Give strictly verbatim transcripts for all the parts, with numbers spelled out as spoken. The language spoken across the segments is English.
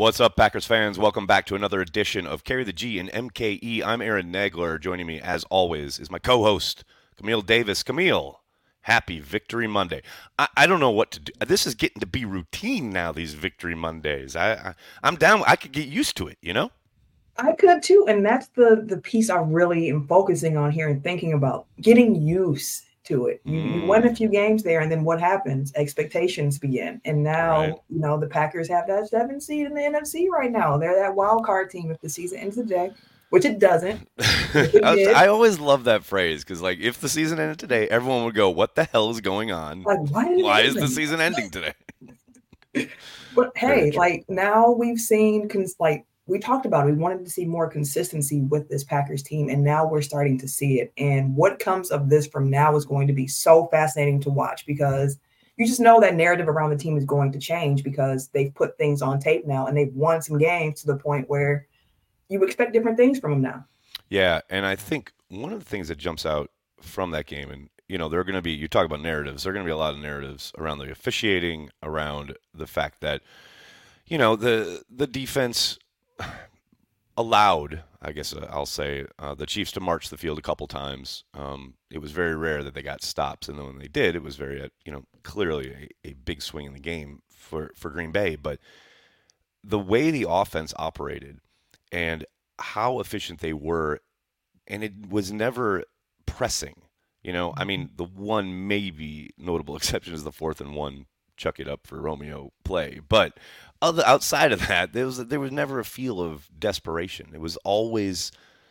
What's up, Packers fans? Welcome back to another edition of Carry the G and M K E. I'm Aaron Nagler. Joining me, as always, is my co-host, Camille Davis. Camille, happy Victory Monday. I, I don't know what to do. This is getting to be routine now, these Victory Mondays. I, I, I'm down. I could get used to it, you know? I could too, and that's the the piece I really am focusing on here and thinking about getting used to it. You you win a Mm, few games there, and then what happens? Expectations begin, and right. now you know the Packers have that seventh seed in the N F C right now. They're that wild card team if the season ends today, which it doesn't. If it I, was, did, I always love that phrase because, like, if the season ended today, everyone would go, "What the hell is going on? like why did Why it is the happen? season ending today?" But Very hey, true. like now we've seen cons- like we talked about it, we wanted to see more consistency with this Packers team, and now we're starting to see it. And what comes of this from now is going to be so fascinating to watch because you just know that narrative around the team is going to change because they've put things on tape now and they've won some games to the point where you expect different things from them now. Yeah, and I think one of the things that jumps out from that game, and you know, there are going to be, you talk about narratives, there are going to be a lot of narratives around the officiating, around the fact that, you know, the the defense allowed, I guess uh, I'll say, uh, the Chiefs to march the field a couple times. Um, it was very rare that they got stops, and then when they did, it was very, uh, you know, clearly a, a big swing in the game for for Green Bay. But the way the offense operated and how efficient they were, and it was never pressing. You know, I mean, the one maybe notable exception is the fourth and one, chuck it up for Romeo play. But other outside of that, there was there was never a feel of desperation. It was always,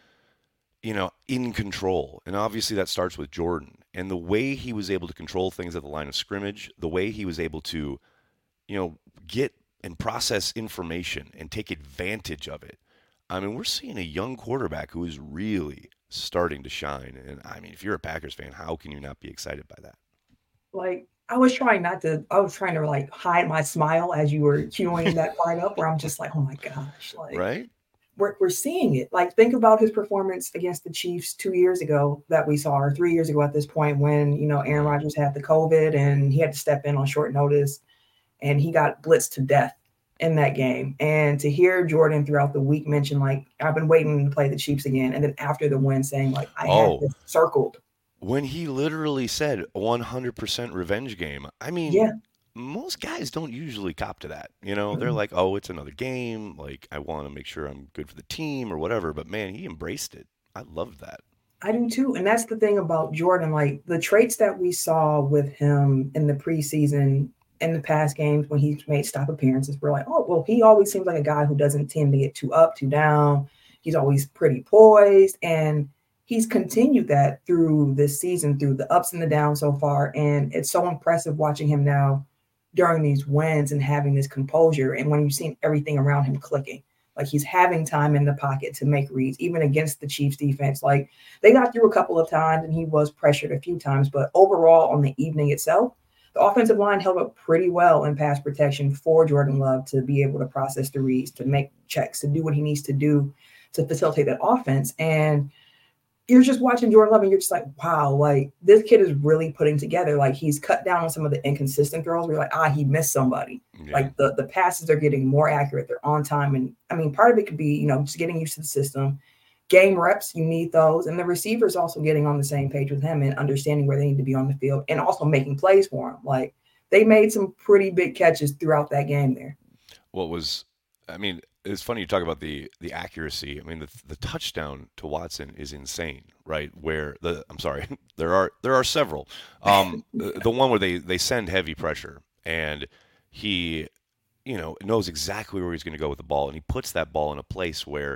you know, in control. And obviously that starts with Jordan and the way he was able to control things at the line of scrimmage, the way he was able to, you know, get and process information and take advantage of it. I mean, we're seeing a young quarterback who is really starting to shine. And I mean, if you're a Packers fan, how can you not be excited by that? Like I was trying not to I was trying to like hide my smile as you were queuing that part up where I'm just like, oh my gosh, like Right? we're, we're seeing it. Like, think about his performance against the Chiefs two years ago that we saw, or three years ago at this point, when you know Aaron Mm. Rodgers had the COVID and he had to step in on short notice, and he got blitzed to death in that game. And to hear Jordan throughout the week mention like, "I've been waiting to play the Chiefs again," and then after the win saying like, "I had Oh, this circled." when he literally said one hundred percent revenge game, I mean, Yeah. most guys don't usually cop to that. You know, they're Mm-mm. like, oh, it's another game. Like, I want to make sure I'm good for the team or whatever. But man, he embraced it. I loved that. I do too. And that's the thing about Jordan. Like the traits that we saw with him in the preseason in the past games when he's made stop appearances, we're like, oh, well, he always seems like a guy who doesn't tend to get too up, too down. He's always pretty poised. And he's continued that through this season, through the ups and the downs so far. And it's so impressive watching him now during these wins and having this composure. And when you've seen everything around him clicking, like he's having time in the pocket to make reads, even against the Chiefs defense. Like they got through a couple of times and he was pressured a few times, but overall on the evening itself, the offensive line held up pretty well in pass protection for Jordan Love to be able to process the reads, to make checks, to do what he needs to do to facilitate that offense. And you're just watching Jordan Love and you're just like, wow, like this kid is really putting together. Like he's cut down on some of the inconsistent throws where you're like, ah, he missed somebody. Yeah. Like the, the passes are getting more accurate. They're on time. And I mean, part of it could be, you know, just getting used to the system. Game reps, you need those. And the receivers also getting on the same page with him and understanding where they need to be on the field and also making plays for him. Like they made some pretty big catches throughout that game there. What was, I mean, it's funny you talk about the the accuracy. I mean, the the touchdown to Watson is insane, right? Where the I'm sorry, there are there are several. Um, the the one where they they send heavy pressure and he, you know, knows exactly where he's going to go with the ball, and he puts that ball in a place where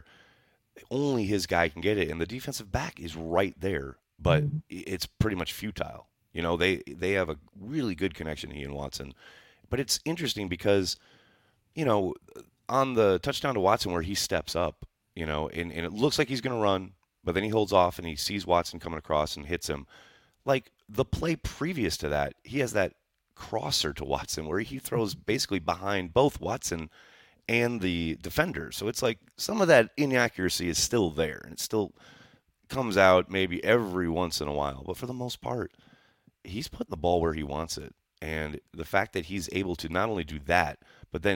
only his guy can get it, and the defensive back is right there, but Mhm. it's pretty much futile. You know, they they have a really good connection, he and Watson. But it's interesting because, you know, on the touchdown to Watson where he steps up, you know, and, and it looks like he's going to run, but then he holds off and he sees Watson coming across and hits him. Like the play previous to that, he has that crosser to Watson where he throws basically behind both Watson and the defender. So it's like some of that inaccuracy is still there and it still comes out maybe every once in a while. But for the most part, he's putting the ball where he wants it. And the fact that he's able to not only do that, but then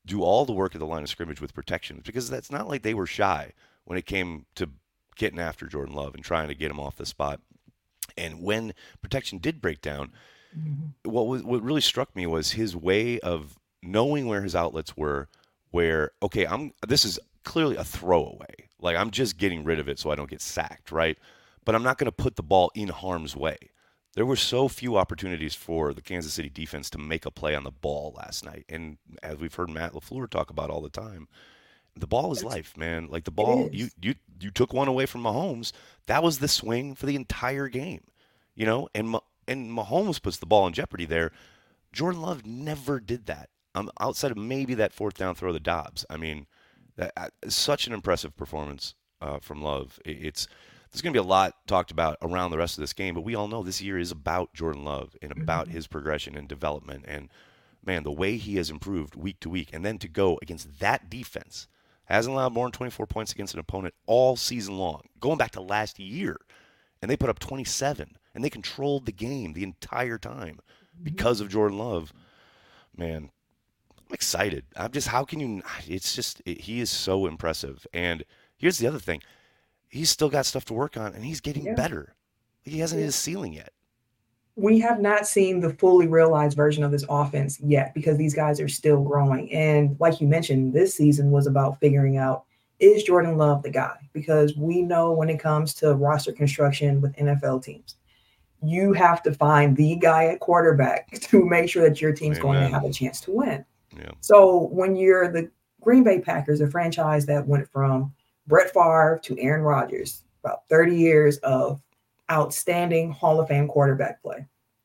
do all the work at the line of scrimmage with protections, because that's not like they were shy when it came to getting after Jordan Love and trying to get him off the spot. And when protection did break down, mm-hmm. what was what really struck me was his way of knowing where his outlets were, where, okay, I'm this is clearly a throwaway. Like, I'm just getting rid of it so I don't get sacked, right? But I'm not going to put the ball in harm's way. There were so few opportunities for the Kansas City defense to make a play on the ball last night. And as we've heard Matt LaFleur talk about all the time, the ball is life, man. Like, the ball, you you you took one away from Mahomes. That was the swing for the entire game, you know? And and Mahomes puts the ball in jeopardy there. Jordan Love never did that, um, outside of maybe that fourth down throw to Dobbs. I mean, that uh, such an impressive performance uh, from Love. It, it's There's going to be a lot talked about around the rest of this game, but we all know this year is about Jordan Love and about mm-hmm. his progression and development. And, man, the way he has improved week to week, and then to go against that defense, hasn't allowed more than twenty-four points against an opponent all season long, going back to last year. And they put up twenty-seven, and they controlled the game the entire time mm-hmm. because of Jordan Love. Man, I'm excited. I'm just, how can you, it's just, it, he is so impressive. And here's the other thing. He's still got stuff to work on, and he's getting yeah. better. He hasn't yeah. hit his ceiling yet. We have not seen the fully realized version of this offense yet, because these guys are still growing. And like you mentioned, this season was about figuring out, is Jordan Love the guy? Because we know when it comes to roster construction with N F L teams, you have to find the guy at quarterback to make sure that your team's Amen. Going to have a chance to win. Yeah. So when you're the Green Bay Packers, a franchise that went from Brett Favre to Aaron Rodgers, about thirty years of outstanding Hall of Fame quarterback play.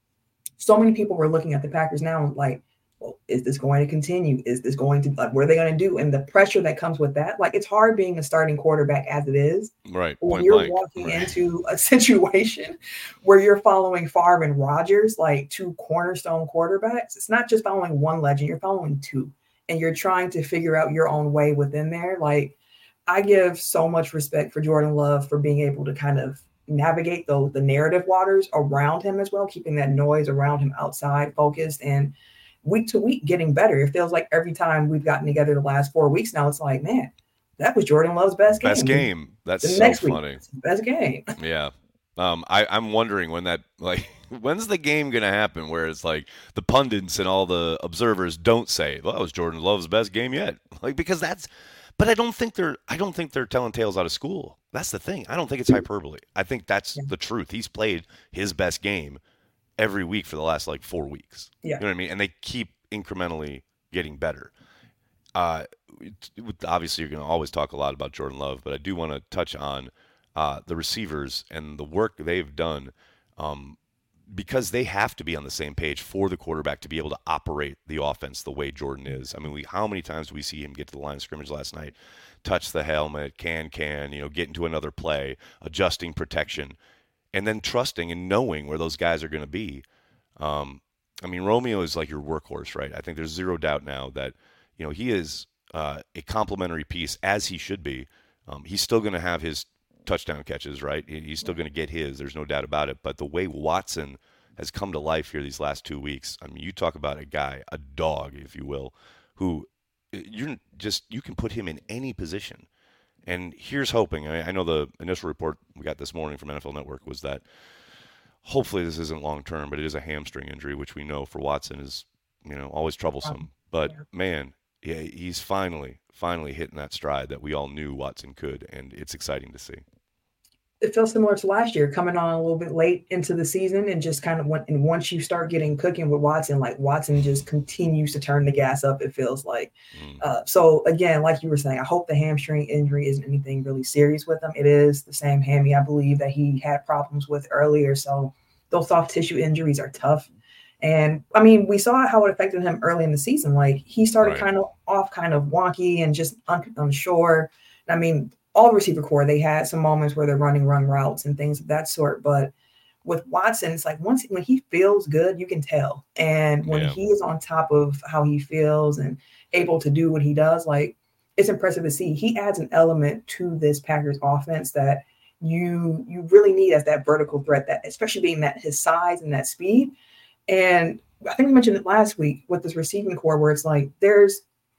So many people were looking at the Packers now like, well, is this going to continue? Is this going to, like, what are they going to do? And the pressure that comes with that, like, it's hard being a starting quarterback as it is. Right. When you're blank. walking right. into a situation where you're following Favre and Rodgers, like two cornerstone quarterbacks, it's not just following one legend, you're following two. And you're trying to figure out your own way within there. Like, I give so much respect for Jordan Love for being able to kind of navigate those the narrative waters around him as well, keeping that noise around him outside focused, and week to week getting better. It feels like every time we've gotten together the last four weeks now, it's like, man, that was Jordan Love's best game. Best game. That's the so next funny. Week, best game. Yeah. Um, I, I'm wondering when that, like, when's the game going to happen where it's like the pundits and all the observers don't say, well, that was Jordan Love's best game yet. Like, because that's, but I don't think they're, I don't think they're telling tales out of school. That's the thing. I don't think it's hyperbole. I think that's yeah. the truth. He's played his best game every week for the last like four weeks. Yeah. You know what I mean? And they keep incrementally getting better. Uh, obviously, you're going to always talk a lot about Jordan Love, but I do want to touch on uh, the receivers and the work they've done, um, because they have to be on the same page for the quarterback to be able to operate the offense the way Jordan is. I mean, we how many times do we see him get to the line of scrimmage last night, touch the helmet, can, can, you know, get into another play, adjusting protection, and then trusting and knowing where those guys are going to be. Um, I mean, Romeo is like your workhorse, right? I think there's zero doubt now that, you know, he is uh, a complementary piece, as he should be. Um, he's still going to have his touchdown catches, right? He's still going to get his. There's no doubt about it. But the way Watson has come to life here these last two weeks, I mean, you talk about a guy, a dog, if you will, who you're just, you can put him in any position. And here's hoping. I, I know the initial report we got this morning from N F L Network was that hopefully this isn't long term, but it is a hamstring injury, which we know for Watson is, you know, always troublesome. But man, yeah, he's finally, finally hitting that stride that we all knew Watson could, and it's exciting to see. It feels similar to last year, coming on a little bit late into the season, and just kind of went. And once you start getting cooking with Watson, like Watson just continues to turn the gas up. It feels like. Mm. Uh, so again, like you were saying, I hope the hamstring injury isn't anything really serious with him. It is the same hammy, I believe, that he had problems with earlier. So those soft tissue injuries are tough. And I mean, we saw how it affected him early in the season. Like he started right. kind of off, kind of wonky and just un- unsure. I mean, all the receiver core, they had some moments where they're running run routes and things of that sort. But with Watson, it's like once when he feels good, you can tell. And when yeah. he is on top of how he feels and able to do what he does, like it's impressive to see. He adds an element to this Packers offense that you you really need as that vertical threat, that especially being that his size and that speed. And I think we mentioned it last week with this receiving core where it's like there's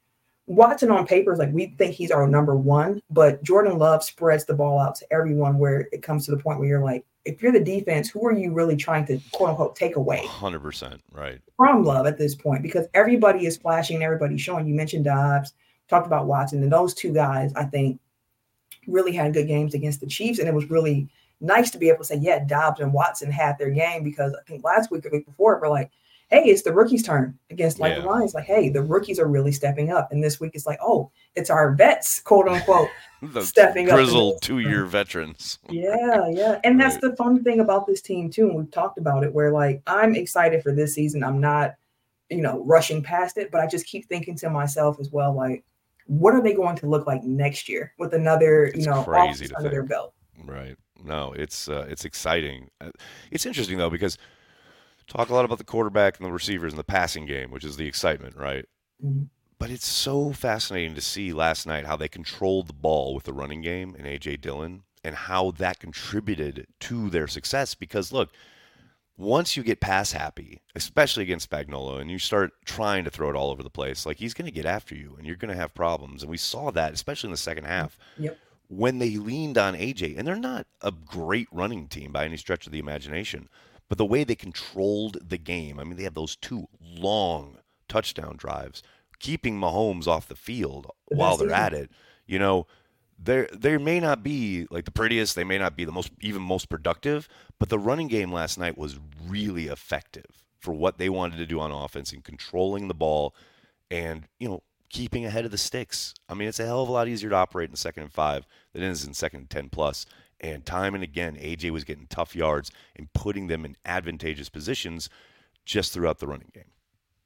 Watson on paper is like we think he's our number one, but Jordan Love spreads the ball out to everyone where it comes to the point where you're like, if you're the defense, who are you really trying to quote unquote take away? one hundred percent right. From Love at this point, because everybody is flashing and everybody's showing. You mentioned Dobbs, talked about Watson, and those two guys, I think, really had good games against the Chiefs, and it was really nice to be able to say, yeah, Dobbs and Watson had their game, because I think last week or the week before, we're like, hey, it's the rookies' turn against like yeah. the Lions. Like, hey, the rookies are really stepping up. And this week it's like, oh, it's our vets, quote unquote, stepping grizzled up. Grizzled two-year veterans. Yeah, yeah. And right. that's the fun thing about this team, too. And we've talked about it, where like I'm excited for this season. I'm not, you know, rushing past it, but I just keep thinking to myself as well, like, what are they going to look like next year with another, it's you know, crazy to under think. their belt? Right. No, it's uh, it's exciting. It's interesting, though, because talk a lot about the quarterback and the receivers and the passing game, which is the excitement, right? Mm-hmm. But it's so fascinating to see last night how they controlled the ball with the running game and A J Dillon, and how that contributed to their success. Because, look, once you get pass happy, especially against Spagnuolo, and you start trying to throw it all over the place, like, he's going to get after you, and you're going to have problems. And we saw that, especially in the second half. Yep. When they leaned on A J, and they're not a great running team by any stretch of the imagination, but the way they controlled the game, I mean, they had those two long touchdown drives, keeping Mahomes off the field the while they're at it. You know, they they may not be like the prettiest, they may not be the most even most productive, but the running game last night was really effective for what they wanted to do on offense, in controlling the ball and, you know, keeping ahead of the sticks. I mean, it's a hell of a lot easier to operate in second and five than it is in second and ten plus. And time and again, A J was getting tough yards and putting them in advantageous positions just throughout the running game.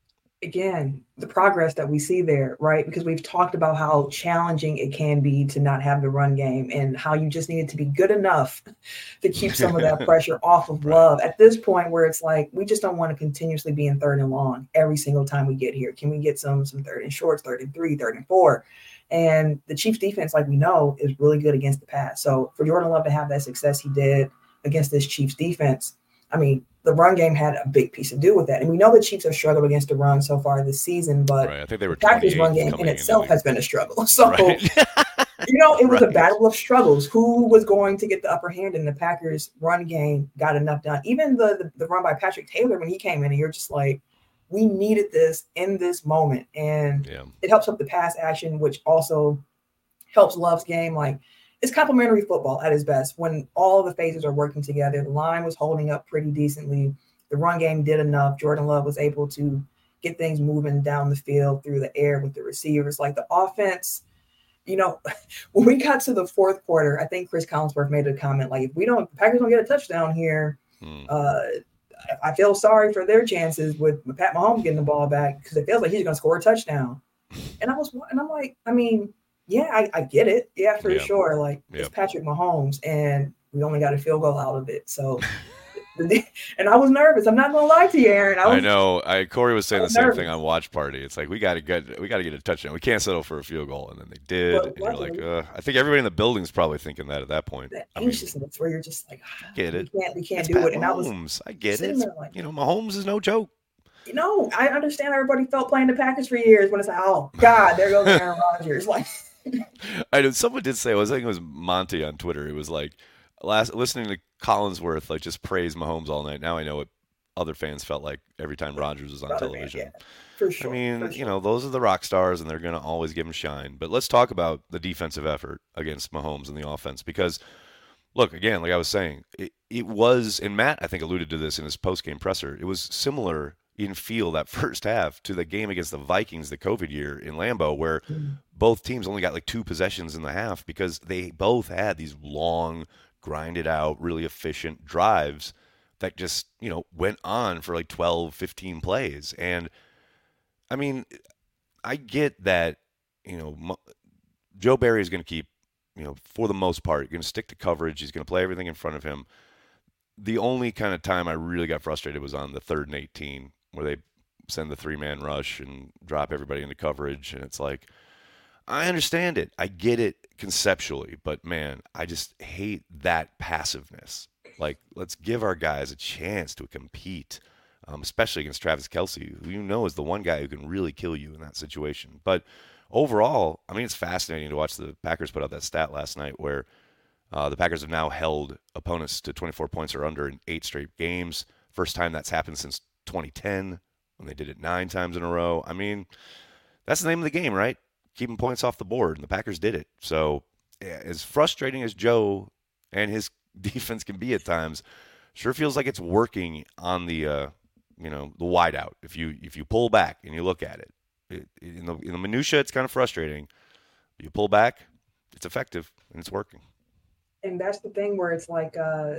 Again, the progress that we see there, right? Because we've talked about how challenging it can be to not have the run game, and how you just needed to be good enough to keep some of that pressure off of Love. At this point where it's like, we just don't want to continuously be in third and long every single time we get here. Can we get some some third and shorts, third and three, third and four? And the Chiefs defense, like we know, is really good against the pass. So for Jordan Love to have that success he did against this Chiefs defense, I mean, the run game had a big piece to do with that. And we know the Chiefs have struggled against the run so far this season, but right. I think they were the Packers' run game in itself the... has been a struggle. So, right. you know, it was right. a battle of struggles. Who was going to get the upper hand? And the Packers' run game got enough done. Even the, the, the run by Patrick Taylor when he came in, and you're just like, we needed this in this moment. And yeah. it helps up the pass action, which also helps Love's game. Like, it's complementary football at its best when all the phases are working together. The line was holding up pretty decently. The run game did enough. Jordan Love was able to get things moving down the field through the air with the receivers. Like, the offense, you know, when we got to the fourth quarter, I think Chris Collinsworth made a comment like, if we don't, the Packers don't get a touchdown here, hmm. uh, I feel sorry for their chances with Pat Mahomes getting the ball back, because it feels like he's going to score a touchdown. And I was, and I'm like, I mean, yeah, I, I get it. Yeah, for yeah. sure. Like, yeah. it's Patrick Mahomes, and we only got a field goal out of it. So, and I was nervous. I'm not going to lie to you, Aaron. I, was, I know. I Corey was saying was the same nervous. thing on Watch Party. It's like, we got to get, we got to get a touchdown. We can't settle for a field goal, and then they did. But and you're like, uh, I think everybody in the building's probably thinking that at that point. That I mean, anxiousness where you're just like, ah, get it. We can't, we can't it's do Pat it. And I was, Mahomes. I get it. Like, you know, Mahomes is no joke. You know, I understand everybody felt playing the Packers for years when it's like, oh God, there goes Aaron Rodgers. Like, I know someone did say, I was thinking it was Monty on Twitter. It was like, last listening to Collinsworth like just praise Mahomes all night. Now I know what other fans felt like every time Rodgers was on Brother television. Man, yeah. For sure. I mean, for sure. you know, those are the rock stars, and they're going to always give them shine. But let's talk about the defensive effort against Mahomes and the offense, because, look, again, like I was saying, it, it was, and Matt, I think, alluded to this in his post-game presser, it was similar in feel that first half to the game against the Vikings the COVID year in Lambeau, where mm-hmm. both teams only got like two possessions in the half because they both had these long, grinded out, really efficient drives that just, you know, went on for like twelve, fifteen plays. And I mean, I get that, you know, Joe Barry is going to keep, you know, for the most part, going to stick to coverage. He's going to play everything in front of him. The only kind of time I really got frustrated was on the third and eighteen, where they send the three-man rush and drop everybody into coverage. And it's like, I understand it. I get it conceptually. But, man, I just hate that passiveness. Like, let's give our guys a chance to compete, um, especially against Travis Kelce, who you know is the one guy who can really kill you in that situation. But overall, I mean, it's fascinating to watch the Packers put out that stat last night where uh, the Packers have now held opponents to twenty-four points or under in eight straight games. First time that's happened since twenty ten when they did it nine times in a row. I mean, that's the name of the game, right? Keeping points off the board, and the Packers did it. So yeah, as frustrating as Joe and his defense can be at times, sure feels like it's working on the uh, you know the wideout. If you if you pull back and you look at it, it in the in the minutia, it's kind of frustrating. You pull back, it's effective and it's working. And that's the thing where it's like uh,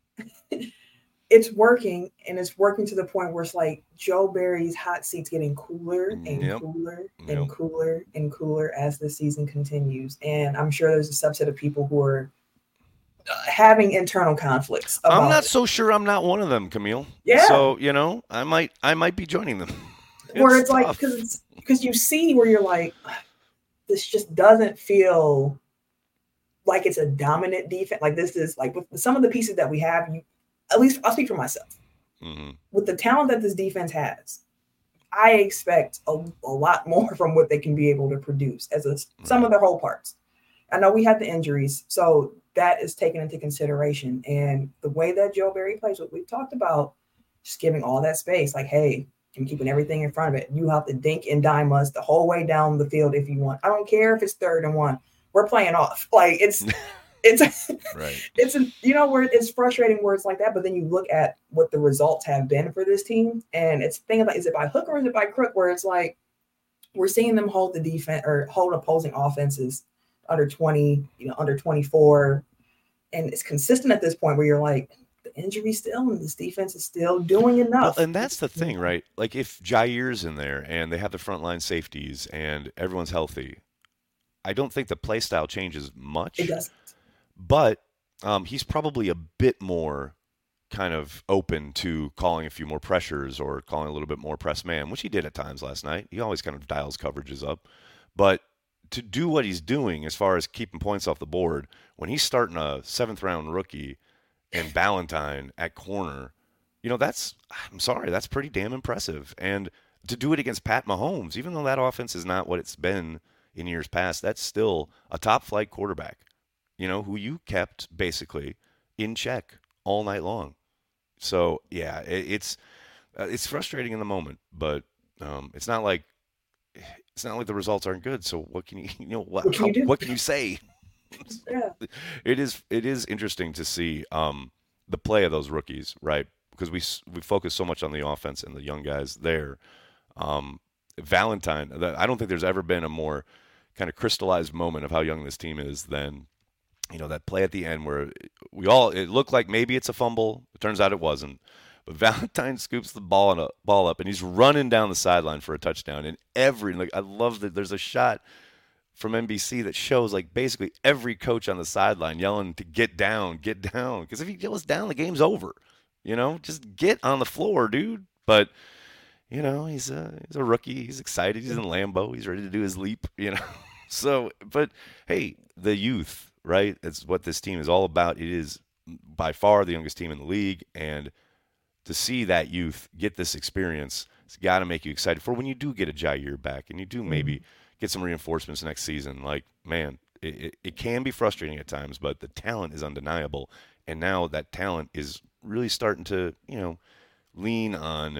it's working, and it's working to the point where it's like Joe Barry's hot seat's getting cooler and Yep. cooler and Yep. cooler and cooler as the season continues. And I'm sure there's a subset of people who are uh, having internal conflicts. About I'm not it. so sure I'm not one of them, Camille. Yeah. So, you know, I might I might be joining them. Where it's, It's like tough. because because you see where you're like, this just doesn't feel like it's a dominant defense. Like this is like with some of the pieces that we have, you at least I'll speak for myself. Mm-hmm. With the talent that this defense has, I expect a, a lot more from what they can be able to produce as a, some of their whole parts. I know we had the injuries, so that is taken into consideration. And the way that Joe Barry plays, what we've talked about, just giving all that space, like, hey, I'm keeping everything in front of it. You have to dink and dime us the whole way down the field if you want. I don't care if it's third and one. We're playing off. Like it's it's right. It's a, you know where it's frustrating where it's like that, but then you look at what the results have been for this team, and it's thinking about, is it by hook or is it by crook? Where it's like we're seeing them hold the defense or hold opposing offenses under twenty, you know, under twenty-four, and it's consistent at this point where you're like, the injury still, and this defense is still doing enough. Well, and that's the thing, right? Like if Jair's in there and they have the frontline safeties and everyone's healthy, I don't think the play style changes much. It doesn't. But um, he's probably a bit more kind of open to calling a few more pressures or calling a little bit more press man, which he did at times last night. He always kind of dials coverages up. But to do what he's doing as far as keeping points off the board, when he's starting a seventh round rookie and Ballantyne at corner, you know, that's, I'm sorry, that's pretty damn impressive. And to do it against Pat Mahomes, even though that offense is not what it's been in years past, that's still a top flight quarterback, you know, who you kept basically in check all night long. So yeah, it, it's uh, it's frustrating in the moment, but um, it's not like it's not like the results aren't good. So what can you you know what What can how, you do? what can you say? Yeah. It is it is interesting to see um, the play of those rookies, right? Because we s- we focus so much on the offense and the young guys there. Um, Valentine, that- I don't think there's ever been a more kind of crystallized moment of how young this team is than, you know, that play at the end where we all, it looked like maybe it's a fumble. It turns out it wasn't. But Valentine scoops the ball and a, ball up, and he's running down the sideline for a touchdown. And every, like, I love that there's a shot from N B C that shows, like, basically every coach on the sideline yelling to get down, get down. Because if he goes down, the game's over. You know, just get on the floor, dude. But, you know, he's a, he's a rookie. He's excited. He's in Lambeau. He's ready to do his leap, you know. So, but, hey, the youth, right? That's what this team is all about. It is by far the youngest team in the league, and to see that youth get this experience, it's got to make you excited for when you do get a Jair back and you do maybe mm-hmm. get some reinforcements next season. Like, man, it, it, it can be frustrating at times, but the talent is undeniable, and now that talent is really starting to, you know, lean on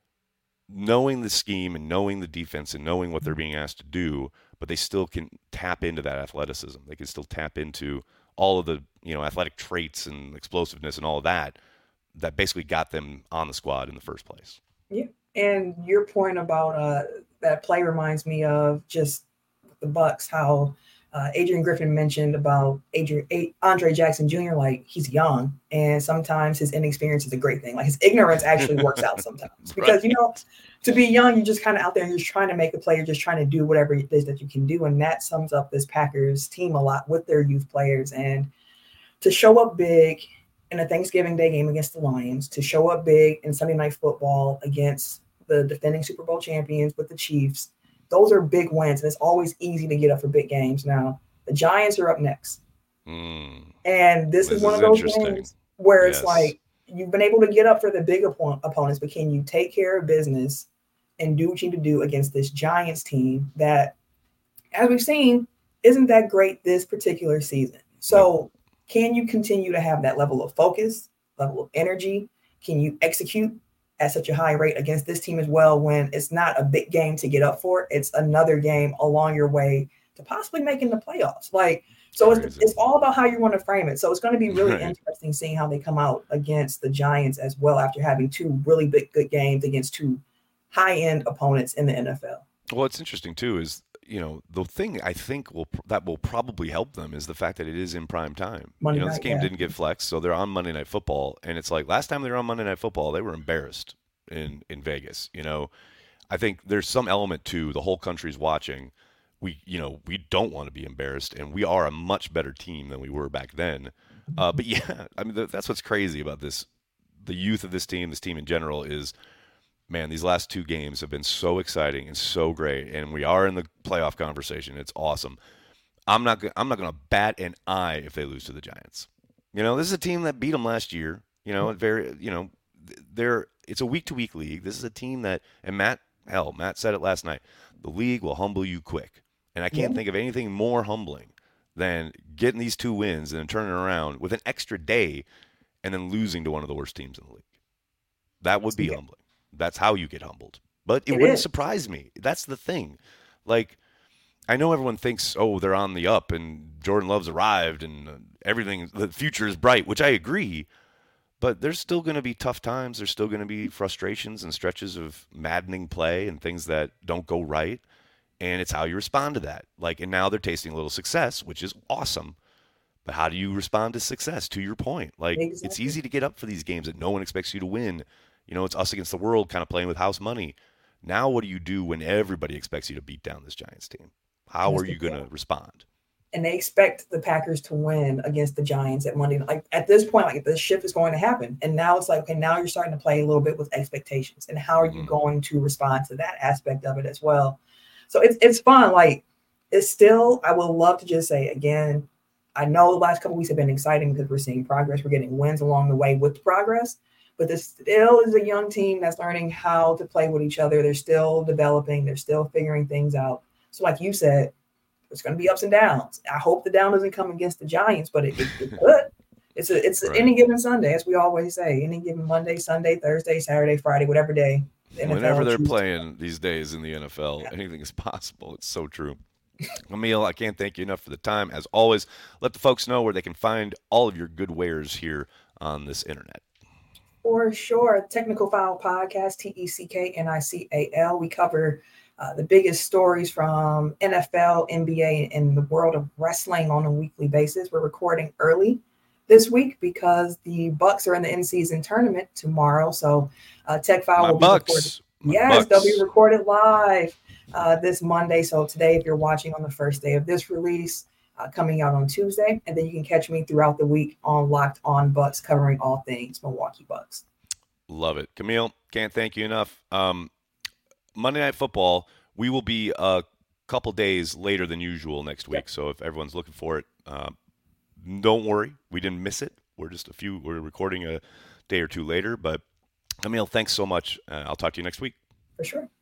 knowing the scheme and knowing the defense and knowing what they're being asked to do, but they still can tap into that athleticism. They can still tap into all of the, you know, athletic traits and explosiveness and all of that that basically got them on the squad in the first place. Yeah. And your point about uh, that play reminds me of just the Bucs, how uh, Adrian Griffin mentioned about Adrian, A- Andre Jackson Junior Like, he's young, and sometimes his inexperience is a great thing. Like, his ignorance actually works out sometimes. Because, right. you know, to be young, you're just kind of out there and you're just trying to make a play. You're just trying to do whatever it is that you can do. And that sums up this Packers team a lot with their youth players. And to show up big in a Thanksgiving Day game against the Lions, to show up big in Sunday Night Football against the defending Super Bowl champions with the Chiefs, those are big wins, and it's always easy to get up for big games. Now, the Giants are up next. Mm, and this, this is one is of those games where yes. it's like you've been able to get up for the big op- opponents, but can you take care of business and do what you need to do against this Giants team that as we've seen, isn't that great this particular season. So Nope. can you continue to have that level of focus, level of energy? Can you execute at such a high rate against this team as well when it's not a big game to get up for? It's another game along your way to possibly making the playoffs. Like, so it's, it's all about how you want to frame it. So it's going to be really right. interesting seeing how they come out against the Giants as well after having two really big good games against two high-end opponents in the N F L. Well, what's interesting too is, you know, the thing I think will that will probably help them is the fact that it is in prime time. Monday you know, this night, game yeah. didn't get flexed, so they're on Monday Night Football, and it's like last time they were on Monday Night Football, they were embarrassed in in Vegas. You know, I think there's some element to the whole country's watching. We, you know, we don't want to be embarrassed, and we are a much better team than we were back then. Uh, but yeah, I mean, that's what's crazy about this. The youth of this team, this team in general, is, man, these last two games have been so exciting and so great, and we are in the playoff conversation. It's awesome. I'm not, I'm not going to bat an eye if they lose to the Giants. You know, this is a team that beat them last year. You know, very, you know, they're. It's a week-to-week league. This is a team that, and Matt, hell, Matt said it last night. The league will humble you quick. And I can't yeah. think of anything more humbling than getting these two wins and then turning around with an extra day and then losing to one of the worst teams in the league. That would be yeah. humbling. That's how you get humbled. But it, it wouldn't is. surprise me. That's the thing. Like, I know everyone thinks, oh, they're on the up and Jordan Love's arrived and everything, the future is bright, which I agree. But there's still going to be tough times. There's still going to be frustrations and stretches of maddening play and things that don't go right. And it's how you respond to that. Like, and now they're tasting a little success, which is awesome. But how do you respond to success? To your point, like exactly. It's easy to get up for these games that no one expects you to win. You know, it's us against the world, kind of playing with house money. Now, what do you do when everybody expects you to beat down this Giants team? How That's are you going to respond? And they expect the Packers to win against the Giants at Monday. Like at this point, like the shift is going to happen. And now it's like, okay, now you're starting to play a little bit with expectations. And how are you mm-hmm. going to respond to that aspect of it as well? So it's it's fun. Like it's still, I would love to just say again, I know the last couple of weeks have been exciting because we're seeing progress. We're getting wins along the way with progress, but this still is a young team that's learning how to play with each other. They're still developing. They're still figuring things out. So like you said, there's going to be ups and downs. I hope the down doesn't come against the Giants, but it, it, it could. It's a, it's right. any given Sunday, as we always say, any given Monday, Sunday, Thursday, Saturday, Friday, whatever day. The Whenever they're playing these days in the N F L, yeah. anything is possible. It's so true. Emil, I can't thank you enough for the time. As always, let the folks know where they can find all of your good wares here on this internet. For sure. Technical Foul Podcast, T E C K N I C A L. We cover uh, the biggest stories from N F L, N B A, and the world of wrestling on a weekly basis. We're recording early this week because the Bucks are in the in-season tournament tomorrow. So uh, Tech Foul My will Bucks. be recorded. My yes, Bucks. they'll be recorded live uh, this Monday. So today, if you're watching on the first day of this release, uh, coming out on Tuesday, and then you can catch me throughout the week on Locked On Bucks, covering all things Milwaukee Bucks. Love it. Camille, can't thank you enough. Um, Monday Night Football, we will be a couple days later than usual next week. Yep. So if everyone's looking for it, uh, don't worry. We didn't miss it. We're just a few, we're recording a day or two later. But Camille, thanks so much. Uh, I'll talk to you next week. For sure.